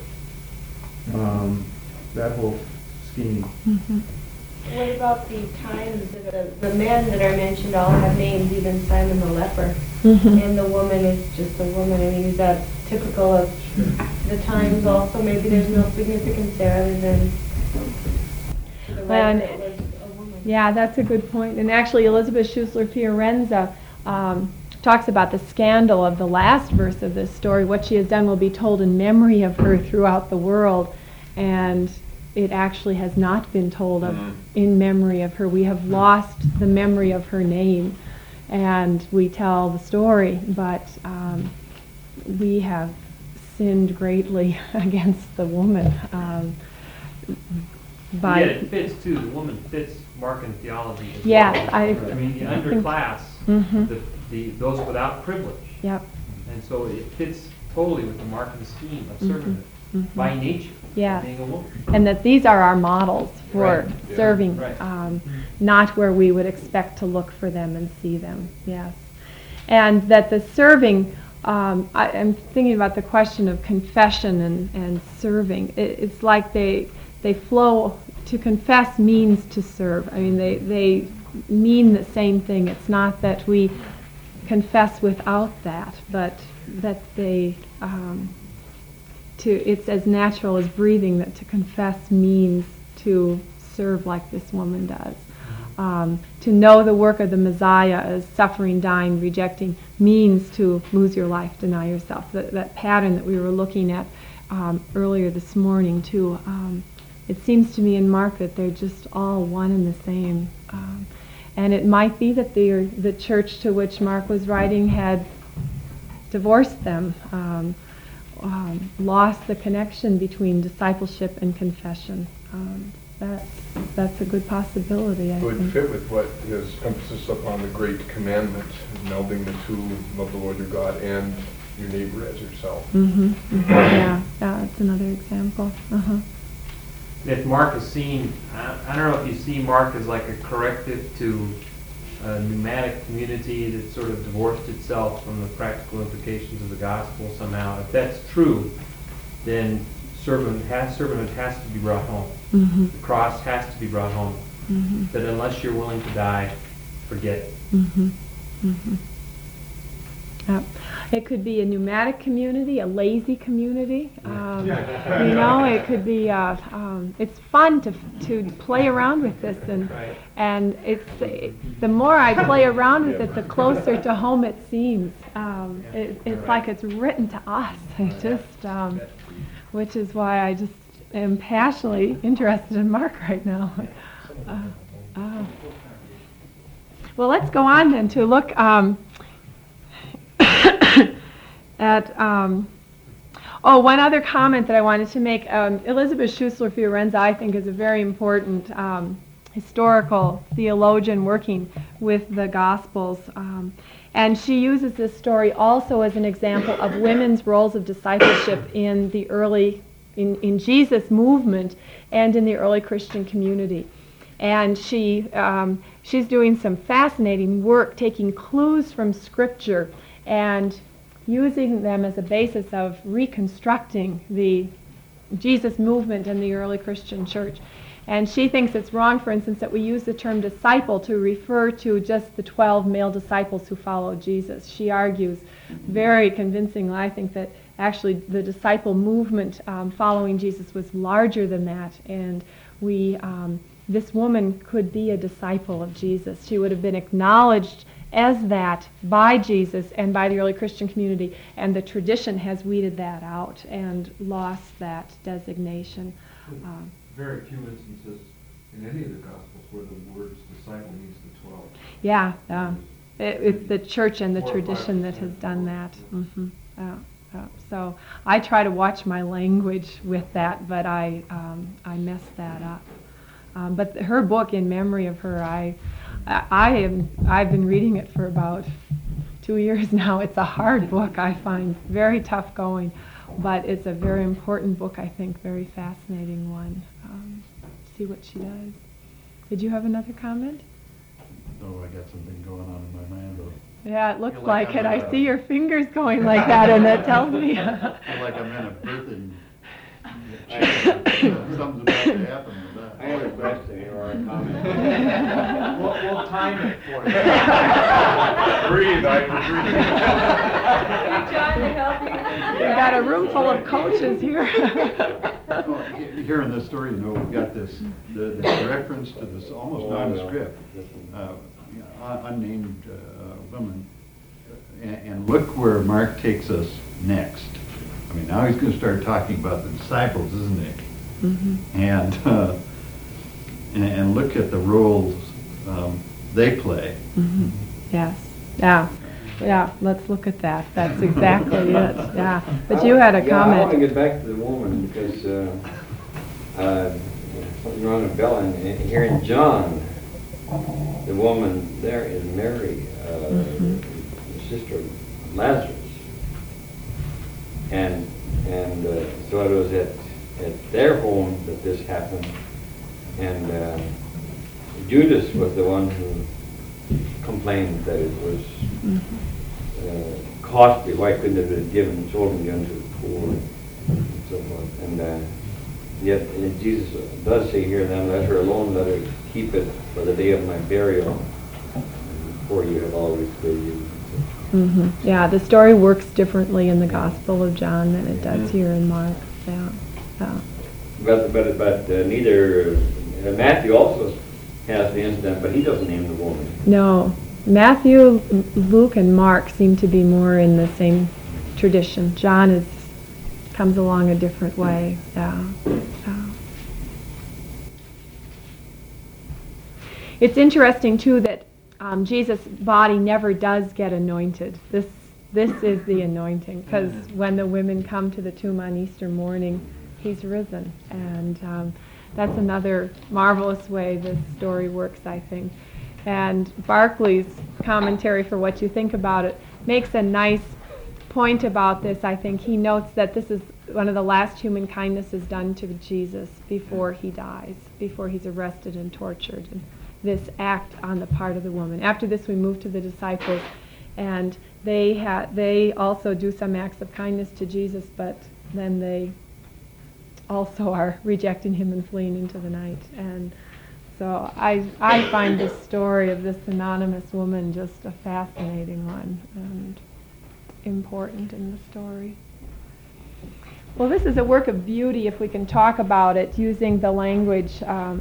That whole scheme. What about the times that the men that are mentioned all have names, even Simon the leper, and the woman is just a woman? I mean, is that typical of the times also? Maybe there's no significance there other than the right that was a woman. Yeah, that's a good point. And actually, Elizabeth Schussler Fiorenza talks about the scandal of the last verse of this story. What she has done will be told in memory of her throughout the world. And it actually has not been told of in memory of her. We have lost the memory of her name, and we tell the story, but we have sinned greatly against the woman. Yeah, it fits too. The woman fits Markan theology as yeah, well. I mean, the underclass, those without privilege. Yep. And so it fits totally with the Markan scheme of servanthood by nature. Yeah, being a woman. and that these are our models for serving, Right. not where we would expect to look for them and see them. Yes, and that the serving. I'm thinking about the question of confession and serving. It's like they flow. To confess means to serve. I mean, they mean the same thing. It's not that we confess without that, but that they. It's as natural as breathing, that to confess means to serve like this woman does. To know the work of the Messiah as suffering, dying, rejecting means to lose your life, deny yourself. That pattern that we were looking at earlier this morning too. It seems to me in Mark that they're just all one and the same. And it might be that the church to which Mark was writing had divorced them. Lost the connection between discipleship and confession. That's a good possibility, I It would think. fit with what his emphasis upon the great commandment, melding the two, love the Lord your God and your neighbor as yourself. Yeah, that's another example. If Mark is seen, I don't know if you see Mark as like a corrective to a pneumatic community that sort of divorced itself from the practical implications of the gospel somehow. If that's true, then servanthood has to be brought home. The cross has to be brought home. That unless you're willing to die, forget it. It could be a pneumatic community, a lazy community. It could be. It's fun to play around with this, and it's the more I play around with it, the closer to home it seems. It's like it's written to us. Which is why I just am passionately interested in Mark right now. Well, let's go on then to look. One other comment that I wanted to make. Elizabeth Schussler Fiorenza, I think, is a very important historical theologian working with the Gospels. And she uses this story also as an example of women's roles of discipleship in the in Jesus' movement and in the early Christian community. And she's doing some fascinating work, taking clues from Scripture and using them as a basis of reconstructing the Jesus movement in the early Christian church. And she thinks it's wrong, for instance, that we use the term disciple to refer to just the 12 male disciples who followed Jesus. She argues very convincingly, I think, that actually the disciple movement following Jesus was larger than that, and this woman could be a disciple of Jesus. She would have been acknowledged as that by Jesus and by the early Christian community, and the tradition has weeded that out and lost that designation. Very few instances in any of the Gospels where the word disciple means the 12. Yeah, it's the church and the tradition that has done that. So I try to watch my language with that, but I mess that up. But her book, In Memory of Her, I've been reading it for about 2 years now. It's a hard book, I find, very tough going, but it's a very important book, I think, very fascinating one. See what she does. Did you have another comment? Oh, I got something going on in my mind, though. Yeah, it looks Feel like like it. I'm I see your fingers going like that, and that tells me. I feel like I'm in a birthing. Something's about to happen with that. I have a question here or a comment. We'll time it for you. Breathe, I Trying to help you. We've got a room full of coaches here. Here in this story, we've got this the reference to this almost nondescript, unnamed woman, and look where Mark takes us next. I mean, now he's going to start talking about the disciples, isn't he? Mm-hmm. And look at the roles they play. Mm-hmm. Yes. Yeah. Yeah. Let's look at that. That's exactly it. Yeah. But you had a I comment. want to get back to the woman because something wrong with Bella. Here in John, the woman there is Mary, the sister of Lazarus. And so it was at their home that this happened. And Judas was the one who complained that it was costly. Why couldn't it have been sold unto the poor and so forth? And yet Jesus does say here, then let her alone, let her keep it for the day of my burial, for you have always believed. Mm-hmm. Yeah, the story works differently in the Gospel of John than it does here in Mark. Yeah. Yeah. But neither Matthew also has the incident, but he doesn't name the woman. No. Matthew, Luke, and Mark seem to be more in the same tradition. John comes along a different way. Yeah. It's interesting too that Jesus' body never does get anointed. This is the anointing, because when the women come to the tomb on Easter morning, he's risen, and that's another marvelous way this story works, I think. And Barclay's commentary for What You Think About It makes a nice point about this. I think he notes that this is one of the last human kindnesses done to Jesus before he dies, before he's arrested and tortured. And this act on the part of the woman. After this, we move to the disciples, and they also do some acts of kindness to Jesus, but then they also are rejecting him and fleeing into the night. And so I find this story of this anonymous woman just a fascinating one and important in the story. Well, this is a work of beauty, if we can talk about it using the language,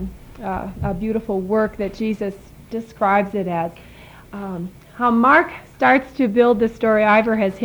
a beautiful work that Jesus describes it as. How Mark starts to build the story, Ivor has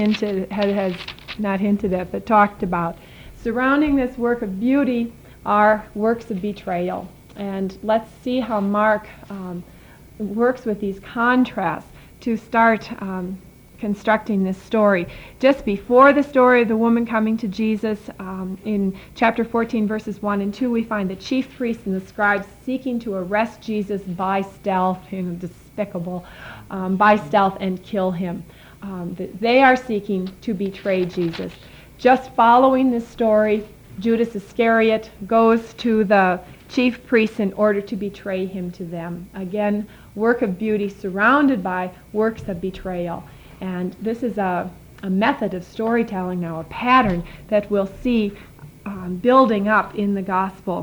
not hinted at, but talked about. Surrounding this work of beauty are works of betrayal. And let's see how Mark works with these contrasts to start constructing this story. Just before the story of the woman coming to Jesus, in chapter 14, verses 1 and 2, we find the chief priests and the scribes seeking to arrest Jesus by stealth, despicable, by stealth and kill him. They are seeking to betray Jesus. Just following this story, Judas Iscariot goes to the chief priests in order to betray him to them. Again, work of beauty surrounded by works of betrayal. And this is a method of storytelling now, a pattern that we'll see building up in the gospel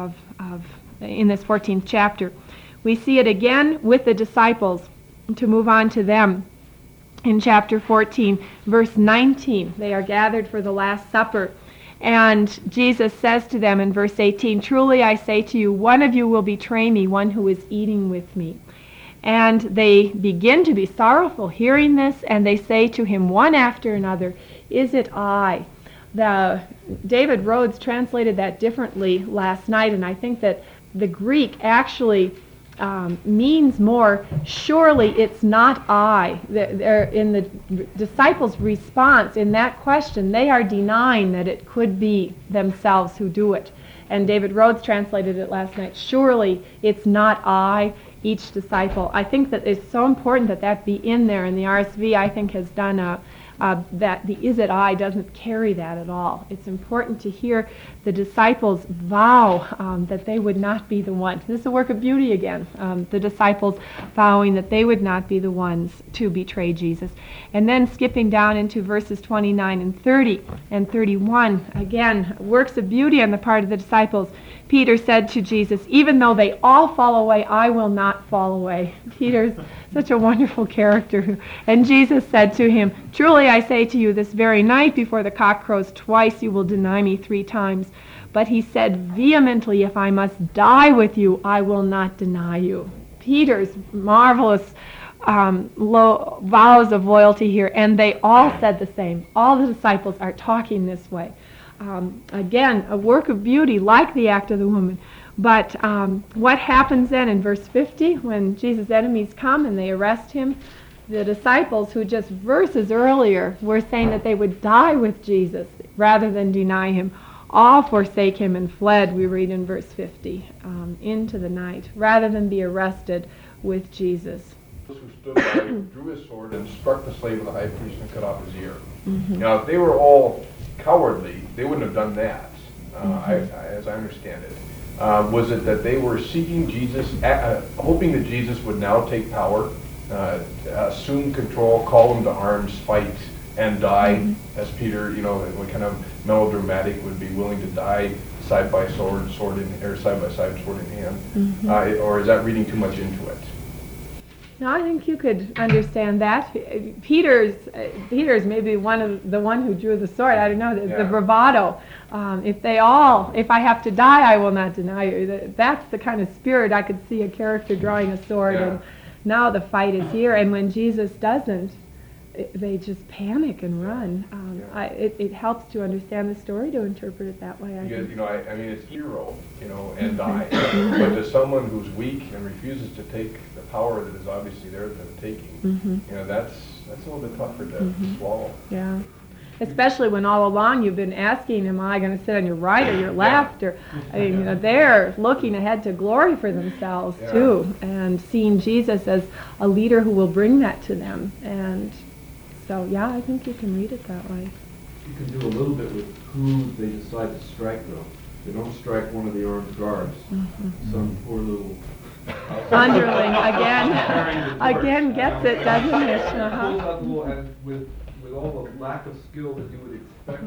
in this 14th chapter. We see it again with the disciples. To move on to them, in chapter 14, verse 19, they are gathered for the Last Supper. And Jesus says to them in verse 18, "Truly I say to you, one of you will betray me, one who is eating with me." And they begin to be sorrowful hearing this, and they say to him one after another, "Is it I?" David Rhodes translated that differently last night, and I think that the Greek actually means more, surely it's not I. In the disciples' response in that question, they are denying that it could be themselves who do it. And David Rhodes translated it last night, surely it's not I, each disciple. I think that it's so important that that be in there, and the RSV, I think, has done that the is it I doesn't carry that at all. It's important to hear the disciples vow that they would not be the ones. This is a work of beauty again. The disciples vowing that they would not be the ones to betray Jesus. And then skipping down into verses 29 and 30 and 31, again, works of beauty on the part of the disciples. Peter said to Jesus, even though they all fall away, I will not fall away. Peter's such a wonderful character. And Jesus said to him, truly I say to you, this very night before the cock crows twice you will deny me 3 times. But he said vehemently, if I must die with you, I will not deny you. Peter's marvelous vows of loyalty here, and they all said the same. All the disciples are talking this way. Again, a work of beauty like the act of the woman. But what happens then in verse 50 when Jesus' enemies come and they arrest him? The disciples who just verses earlier were saying that they would die with Jesus rather than deny him, all forsake him and fled, we read in verse 50, into the night, rather than be arrested with Jesus. Those who stood by drew his sword and struck the slave of the high priest and cut off his ear. Now, if they were all cowardly, they wouldn't have done that, as I understand it. Was it that they were seeking Jesus, hoping that Jesus would now take power, assume control, call them to arms, fight, and die, as Peter, kind of melodramatic, would be willing to die side by side, sword in hand? Or is that reading too much into it? No, I think you could understand that. Peter's maybe the one who drew the sword. I don't know, the bravado. If I have to die, I will not deny you. That's the kind of spirit I could see a character drawing a sword, and now the fight is here. And when Jesus doesn't, they just panic and run. It helps to understand the story to interpret it that way. Because, I mean, it's hero, and die. But to someone who's weak and refuses to take the power that is obviously there that they're taking, that's a little bit tougher to swallow. Yeah. Especially when all along you've been asking, am I going to sit on your right or your left? Or, they're looking ahead to glory for themselves too, and seeing Jesus as a leader who will bring that to them. And so, I think you can read it that way. You can do a little bit with who they decide to strike, though. They don't strike one of the armed guards. Some poor little underling again gets it, doesn't it? And with all the lack of skill that you would expect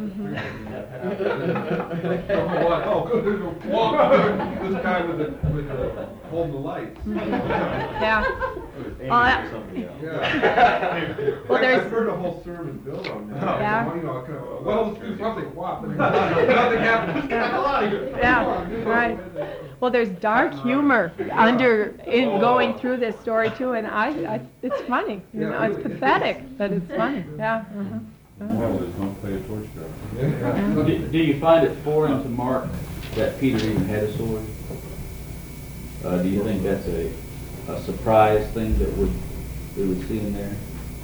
this guy with holding the lights. Well, I've heard a whole sermon built on that. Let's do something. Nothing happens. Right. Well, there's dark humor in going through this story too, and it's funny. It's pathetic, but it's funny. Well, there's no play a torch driver. Do you find it foreign to Mark that Peter even had a sword? Do you think that's a surprise thing that we would see in there?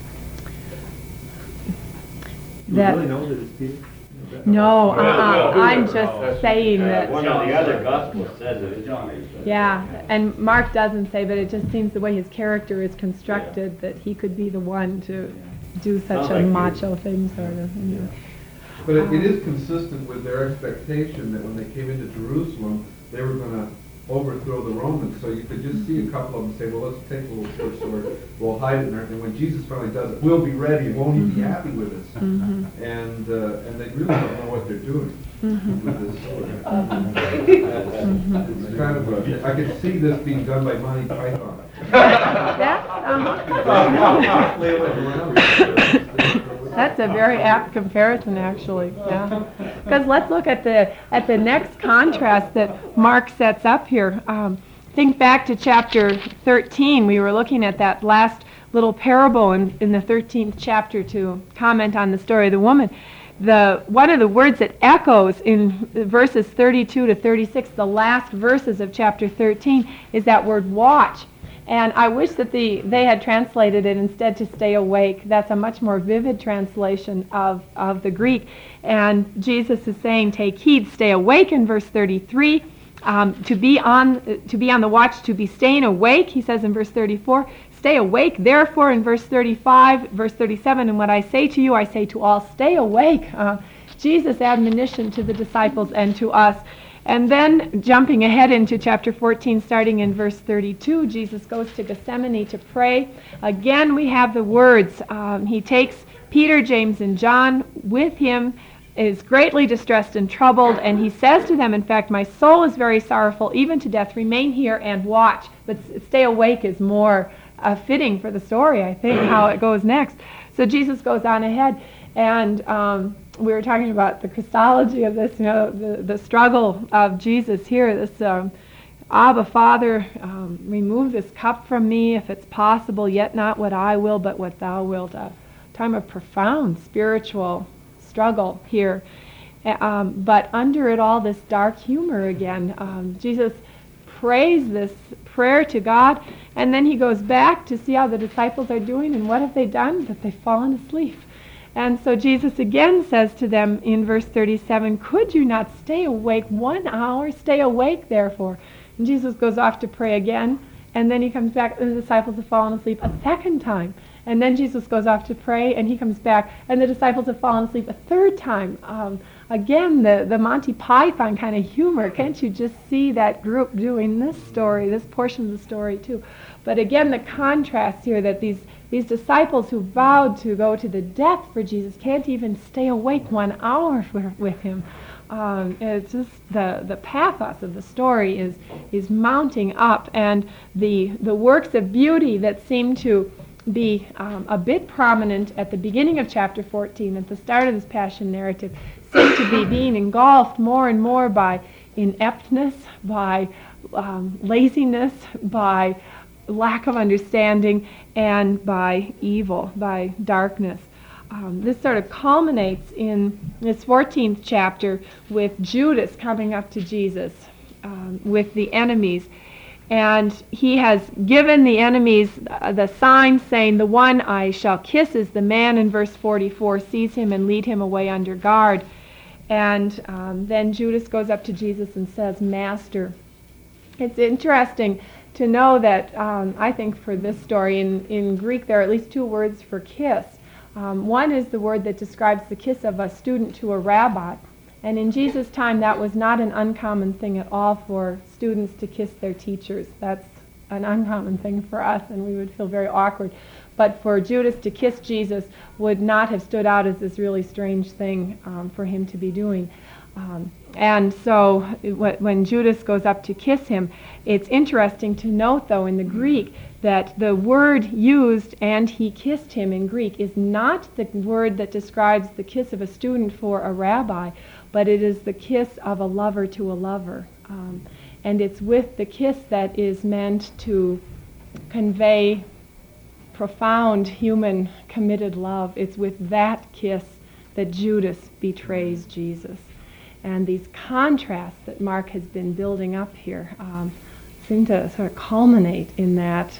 Do you really know that it's Peter? No, I'm just saying that. One of the other Gospels says it. Yeah, and Mark doesn't say, but it just seems the way his character is constructed that he could be the one to do such a macho thing, sort of. But it is consistent with their expectation that when they came into Jerusalem, they were going to overthrow the Romans. So you could just see a couple of them say, well, let's take a little sword, we'll hide it in there. And when Jesus finally does it, we'll be ready, won't he be happy with us? And they really don't know what they're doing with this sword. It's kind of I could see this being done by Monty Python. That's a very apt comparison, actually. Because let's look at the next contrast that Mark sets up here. Think back to chapter 13. We were looking at that last little parable in the 13th chapter to comment on the story of the woman. one of the words that echoes in verses 32 to 36, the last verses of chapter 13, is that word watch. And I wish that they had translated it instead to stay awake. That's a much more vivid translation of the Greek. And Jesus is saying, take heed, stay awake in verse 33. To be on the watch, to be staying awake, he says in verse 34. Stay awake, therefore, in verse 35, verse 37, and what I say to you, I say to all, stay awake. Jesus' admonition to the disciples and to us. And then jumping ahead into chapter 14, starting in verse 32, Jesus goes to Gethsemane to pray. Again, we have the words. He takes Peter, James, and John with him, is greatly distressed and troubled, and he says to them, in fact, my soul is very sorrowful, even to death. Remain here and watch. But stay awake is more fitting for the story, I think, how it goes next. So Jesus goes on ahead, and we were talking about the Christology of this, the struggle of Jesus here, this Abba, Father, remove this cup from me, if it's possible, yet not what I will, but what thou wilt. A time of profound spiritual struggle here. But under it all, this dark humor again. Jesus prays this prayer to God, and then he goes back to see how the disciples are doing, and what have they done? That they've fallen asleep. And so Jesus again says to them in verse 37, could you not stay awake 1 hour? Stay awake, therefore. And Jesus goes off to pray again, and then he comes back, and the disciples have fallen asleep a second time. And then Jesus goes off to pray, and he comes back, and the disciples have fallen asleep a third time. Again, the Monty Python kind of humor. Can't you just see that group doing this story, this portion of the story too? But again, the contrast here that these disciples who vowed to go to the death for Jesus can't even stay awake 1 hour with him. It's just the pathos of the story is mounting up, and the works of beauty that seem to be a bit prominent at the beginning of chapter 14, at the start of this passion narrative, seem to be being engulfed more and more by ineptness, by laziness, by lack of understanding, and by evil, by darkness. This sort of culminates in this 14th chapter with Judas coming up to Jesus with the enemies. And he has given the enemies the sign saying, the one I shall kiss is the man, in verse 44, seize him and lead him away under guard. And then Judas goes up to Jesus and says, Master. It's interesting to know that I think for this story, in Greek there are at least two words for kiss. One is the word that describes the kiss of a student to a rabbi. And in Jesus' time, that was not an uncommon thing at all for students to kiss their teachers. That's an uncommon thing for us, and we would feel very awkward. But for Judas to kiss Jesus would not have stood out as this really strange thing for him to be doing. And so when Judas goes up to kiss him, it's interesting to note, though, in the Greek, that the word used, and he kissed him in Greek, is not the word that describes the kiss of a student for a rabbi, but it is the kiss of a lover to a lover. And it's with the kiss that is meant to convey profound human committed love. It's with that kiss that Judas betrays Jesus. And these contrasts that Mark has been building up here seem to sort of culminate in that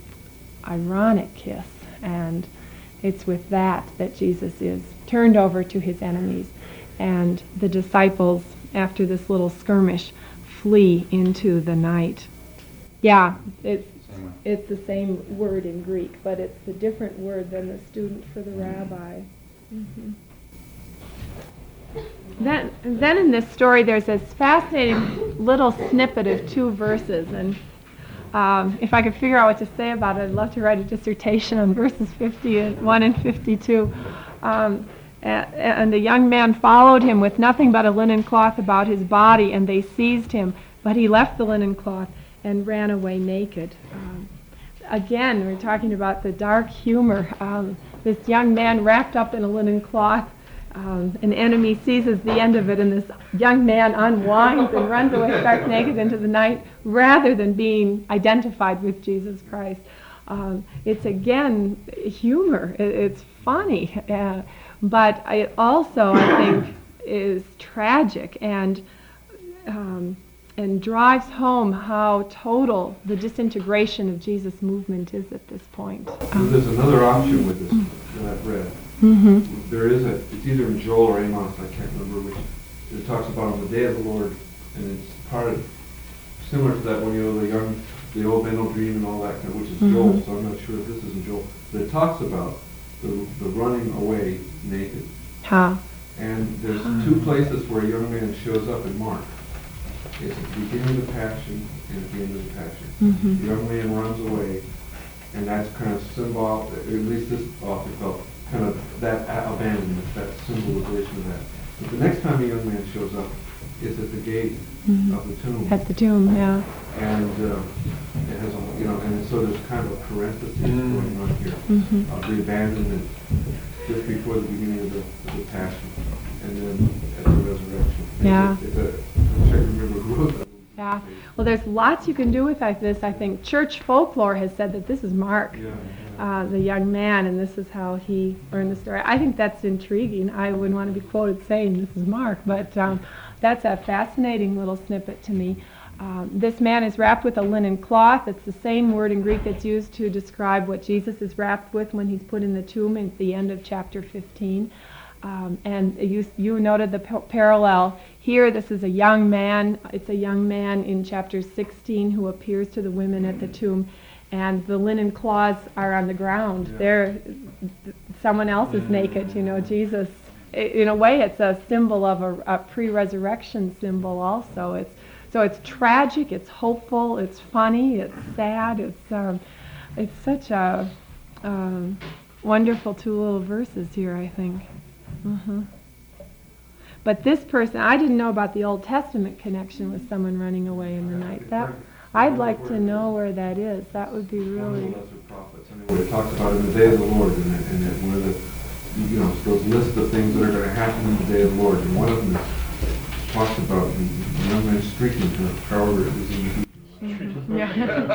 ironic kiss. And it's with that Jesus is turned over to his enemies. And the disciples, after this little skirmish, flee into the night. Yeah, it's the same word in Greek, but it's a different word than the student for the rabbi. Mm-hmm. Then in this story, there's this fascinating little snippet of 2 verses, and if I could figure out what to say about it, I'd love to write a dissertation on verses 51 and 52. And the young man followed him with nothing but a linen cloth about his body, and they seized him, but he left the linen cloth and ran away naked. Again, we're talking about the dark humor. This young man wrapped up in a linen cloth. An enemy seizes the end of it, and this young man unwinds and runs away stark naked into the night, rather than being identified with Jesus Christ. It's again humor. It's funny. But it also, I think, is tragic and drives home how total the disintegration of Jesus' movement is at this point. There's another option with this that I've read. Mm-hmm. There is it's either in Joel or Amos, I can't remember which. It talks about on the day of the Lord, and it's part of, similar to that one, the old men will dream and all that kind of, which is Joel, so I'm not sure if this is in Joel. But it talks about the running away naked. Huh. And there's two places where a young man shows up in Mark. It's at the beginning of the Passion and at the end of the Passion. Mm-hmm. The young man runs away, and that's kind of symbol, at least this author felt, kind of that abandonment, that symbolization of that. But the next time a young man shows up is at the gate of the tomb. At the tomb, yeah. And it has and so there's kind of a parenthesis going on here of the abandonment just before the beginning of the Passion, and then at the resurrection. Yeah. I can't remember who wrote that. Yeah. Well, there's lots you can do with this. I think church folklore has said that this is Mark, the young man, and this is how he learned the story. I think that's intriguing. I wouldn't want to be quoted saying this is Mark, but that's a fascinating little snippet to me. This man is wrapped with a linen cloth. It's the same word in Greek that's used to describe what Jesus is wrapped with when he's put in the tomb at the end of chapter 15. And you noted the parallel here. This is a young man. It's a young man in chapter 16 who appears to the women at the tomb, and the linen cloths are on the ground. There, someone else is naked. Jesus. In a way, it's a symbol of a pre-resurrection symbol. Also, it's tragic. It's hopeful. It's funny. It's sad. It's such a wonderful two little verses here, I think. But this person, I didn't know about the Old Testament connection with someone running away in the night. I'd like to know where that is. That would be really. One of the lesser prophets. Where it talks about in the day of the Lord, and one of the those lists of things that are going to happen in the day of the Lord, and one of them talks about the young man streaking to however it was in the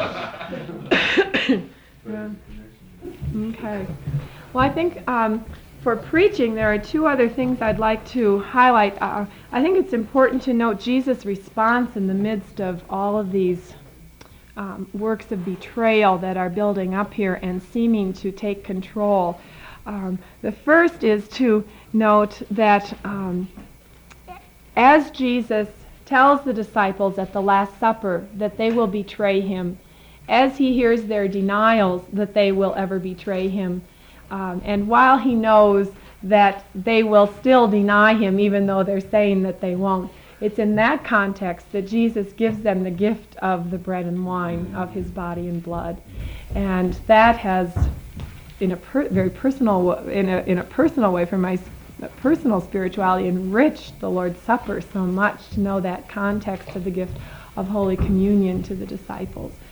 Yeah. Okay. Well, I think for preaching, there are two other things I'd like to highlight. I think it's important to note Jesus' response in the midst of all of these works of betrayal that are building up here and seeming to take control. The first is to note that as Jesus tells the disciples at the Last Supper that they will betray him, as he hears their denials that they will ever betray him, and while he knows that they will still deny him even though they're saying that they won't, it's in that context that Jesus gives them the gift of the bread and wine of his body and blood. And that has, in a very personal, in a personal way, for my personal spirituality, enriched the Lord's Supper so much to know that context of the gift of Holy Communion to the disciples.